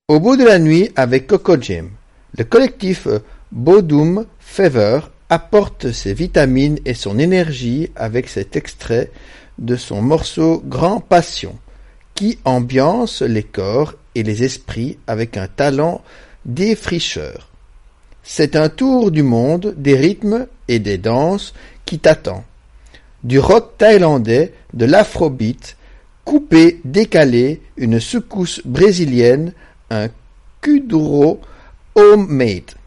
Au bout de la nuit avec Coco Jim, le collectif Bodum Fever apporte ses vitamines et son énergie avec cet extrait de son morceau Grand Passion, qui ambiance les corps et les esprits avec un talent défricheur. C'est un tour du monde des rythmes et des danses qui t'attend. Du rock thaïlandais, de l'afrobeat, coupé, décalé, une secousse brésilienne, un kuduro homemade.